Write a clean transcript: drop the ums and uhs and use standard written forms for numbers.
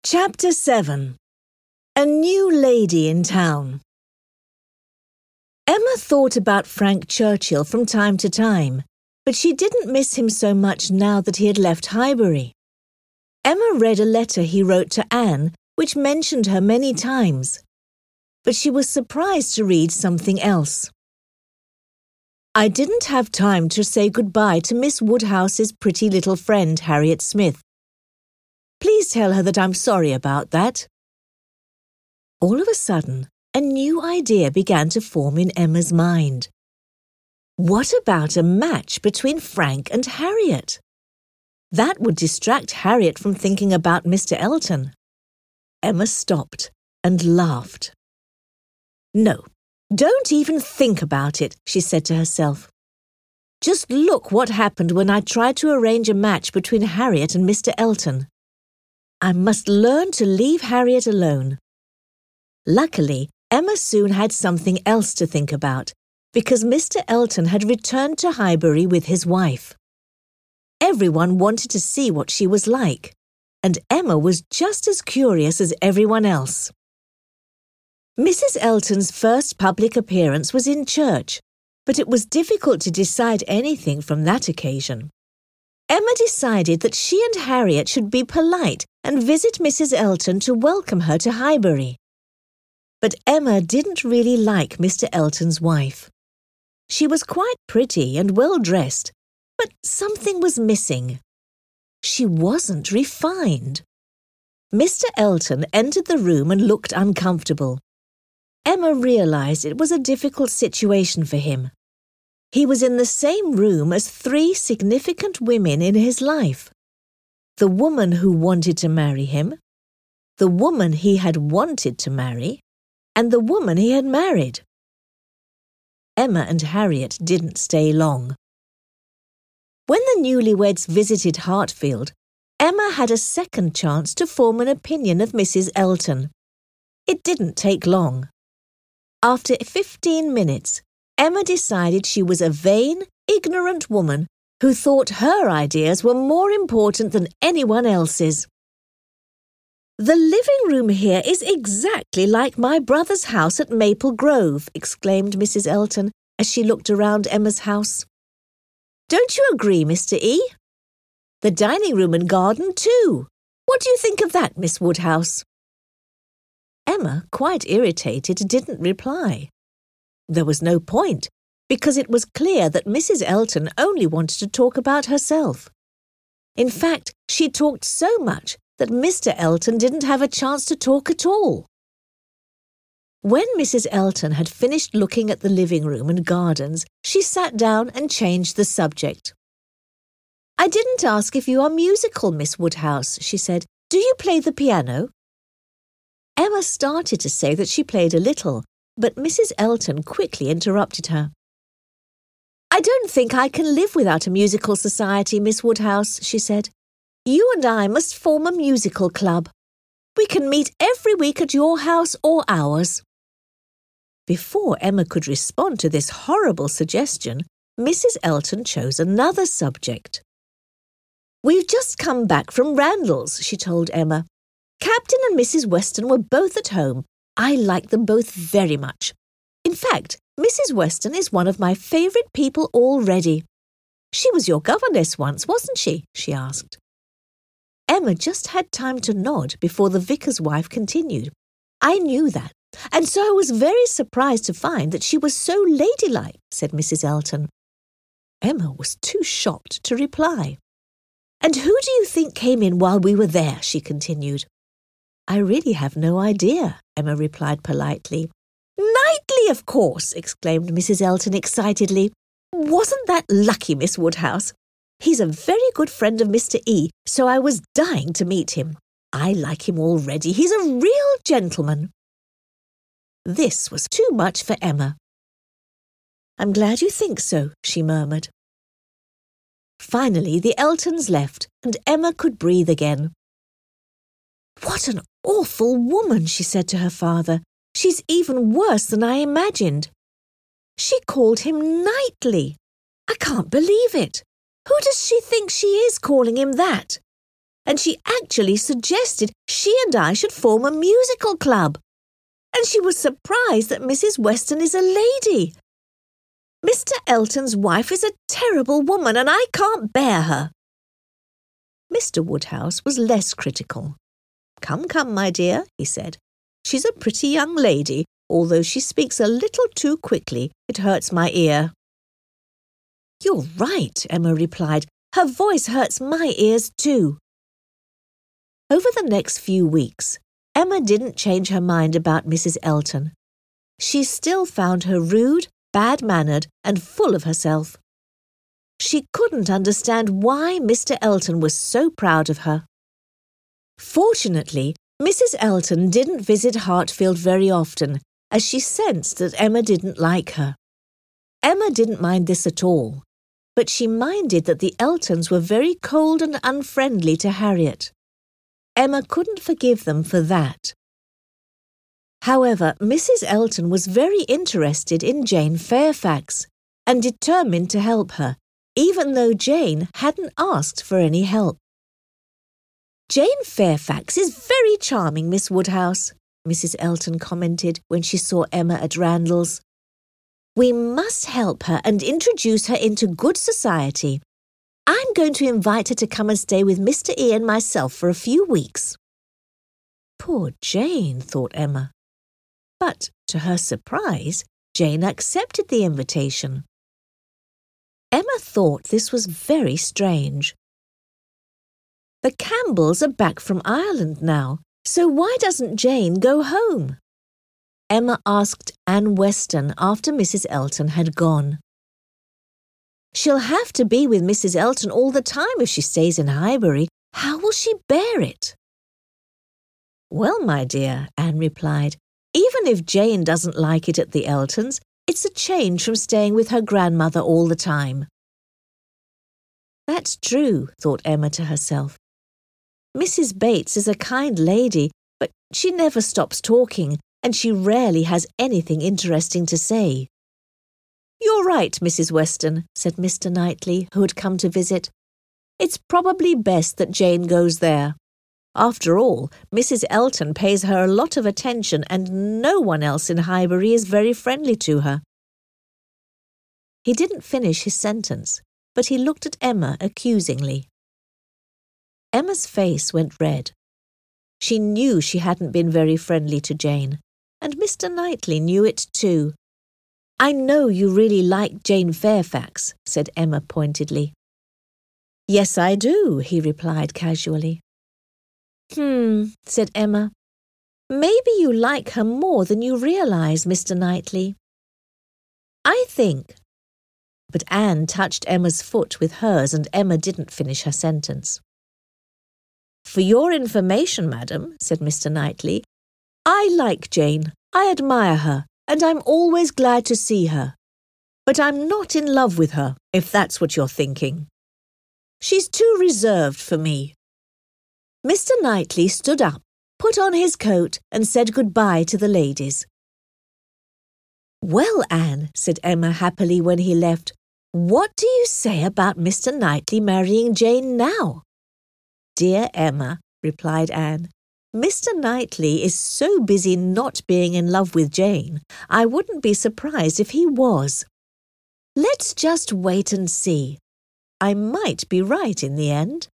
Chapter 7. A New Lady in Town. Emma thought about Frank Churchill from time to time, but she didn't miss him so much now that he had left Highbury. Emma read a letter he wrote to Anne, which mentioned her many times. But she was surprised to read something else. I didn't have time to say goodbye to Miss Woodhouse's pretty little friend, Harriet Smith. Please tell her that I'm sorry about that. All of a sudden, a new idea began to form in Emma's mind. What about a match between Frank and Harriet? That would distract Harriet from thinking about Mr. Elton. Emma stopped and laughed. No, don't even think about it, she said to herself. Just look what happened when I tried to arrange a match between Harriet and Mr. Elton. I must learn to leave Harriet alone. Luckily, Emma soon had something else to think about, because Mr. Elton had returned to Highbury with his wife. Everyone wanted to see what she was like, and Emma was just as curious as everyone else. Mrs. Elton's first public appearance was in church, but it was difficult to decide anything from that occasion. Emma decided that she and Harriet should be polite and visit Mrs. Elton to welcome her to Highbury. But Emma didn't really like Mr. Elton's wife. She was quite pretty and well-dressed, but something was missing. She wasn't refined. Mr. Elton entered the room and looked uncomfortable. Emma realized it was a difficult situation for him. He was in the same room as 3 significant women in his life. The woman who wanted to marry him, the woman he had wanted to marry, and the woman he had married. Emma and Harriet didn't stay long. When the newlyweds visited Hartfield, Emma had a second chance to form an opinion of Mrs. Elton. It didn't take long. After 15 minutes, Emma decided she was a vain, ignorant woman who thought her ideas were more important than anyone else's. The living room here is exactly like my brother's house at Maple Grove, exclaimed Mrs. Elton as she looked around Emma's house. Don't you agree, Mr. E? The dining room and garden too. What do you think of that, Miss Woodhouse? Emma, quite irritated, didn't reply. There was no point, because it was clear that Mrs. Elton only wanted to talk about herself. In fact, she talked so much that Mr. Elton didn't have a chance to talk at all. When Mrs. Elton had finished looking at the living room and gardens, she sat down and changed the subject. I didn't ask if you are musical, Miss Woodhouse, she said. Do you play the piano? Emma started to say that she played a little, but Mrs. Elton quickly interrupted her. I don't think I can live without a musical society, Miss Woodhouse, she said. You and I must form a musical club. We can meet every week at your house or ours. Before Emma could respond to this horrible suggestion, Mrs. Elton chose another subject. We've just come back from Randall's, she told Emma. Captain and Mrs. Weston were both at home. I like them both very much. In fact, Mrs. Weston is one of my favourite people already. She was your governess once, wasn't she? She asked. Emma just had time to nod before the vicar's wife continued. I knew that, and so I was very surprised to find that she was so ladylike, said Mrs. Elton. Emma was too shocked to reply. And who do you think came in while we were there? She continued. I really have no idea, Emma replied politely. Knightley, of course, exclaimed Mrs. Elton excitedly. Wasn't that lucky, Miss Woodhouse? He's a very good friend of Mr. E, so I was dying to meet him. I like him already. He's a real gentleman. This was too much for Emma. I'm glad you think so, she murmured. Finally, the Eltons left, and Emma could breathe again. What an awful woman, she said to her father. She's even worse than I imagined. She called him Knightley. I can't believe it. Who does she think she is calling him that? and she actually suggested she and I should form a musical club. And she was surprised that Mrs. Weston is a lady. Mr. Elton's wife is a terrible woman, and I can't bear her. Mr. Woodhouse was less critical. Come, my dear, he said. She's a pretty young lady, although she speaks a little too quickly. It hurts my ear. You're right, Emma replied. Her voice hurts my ears too. Over the next few weeks, Emma didn't change her mind about Mrs. Elton. She still found her rude, bad-mannered, and full of herself. She couldn't understand why Mr. Elton was so proud of her. Fortunately, Mrs. Elton didn't visit Hartfield very often, as she sensed that Emma didn't like her. Emma didn't mind this at all, but she minded that the Eltons were very cold and unfriendly to Harriet. Emma couldn't forgive them for that. However, Mrs. Elton was very interested in Jane Fairfax and determined to help her, even though Jane hadn't asked for any help. Jane Fairfax is very charming, Miss Woodhouse, Mrs. Elton commented when she saw Emma at Randalls. We must help her and introduce her into good society. I'm going to invite her to come and stay with Mr. E and myself for a few weeks. Poor Jane, thought Emma. But, to her surprise, Jane accepted the invitation. Emma thought this was very strange. The Campbells are back from Ireland now, so why doesn't Jane go home? Emma asked Anne Weston after Mrs. Elton had gone. She'll have to be with Mrs. Elton all the time if she stays in Highbury. How will she bear it? Well, my dear, Anne replied, even if Jane doesn't like it at the Eltons, it's a change from staying with her grandmother all the time. That's true, thought Emma to herself. Mrs. Bates is a kind lady, but she never stops talking, and she rarely has anything interesting to say. You're right, Mrs. Weston, said Mr. Knightley, who had come to visit. It's probably best that Jane goes there. After all, Mrs. Elton pays her a lot of attention and no one else in Highbury is very friendly to her. He didn't finish his sentence, but he looked at Emma accusingly. Emma's face went red. She knew she hadn't been very friendly to Jane, and Mr. Knightley knew it too. I know you really like Jane Fairfax, said Emma pointedly. Yes, I do, he replied casually. Said Emma. Maybe you like her more than you realise, Mr. Knightley. I think. But Anne touched Emma's foot with hers and Emma didn't finish her sentence. For your information, madam, said Mr. Knightley, I like Jane, I admire her, and I'm always glad to see her. But I'm not in love with her, if that's what you're thinking. She's too reserved for me. Mr. Knightley stood up, put on his coat, and said goodbye to the ladies. Well, Anne, said Emma happily when he left, what do you say about Mr. Knightley marrying Jane now? Dear Emma, replied Anne, Mr. Knightley is so busy not being in love with Jane, I wouldn't be surprised if he was. Let's just wait and see. I might be right in the end.